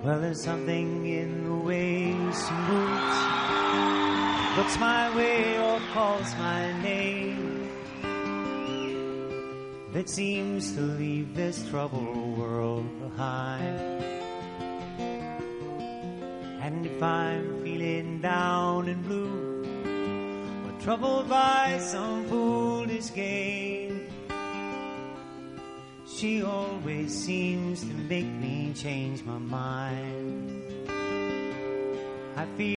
Well, there's something in the way she moves, looks my way or calls my name, that seems to leave this troubled world behind. And if I'm feeling down and blue, or troubled by some foolish game, she always seems to make me change my mind. I feel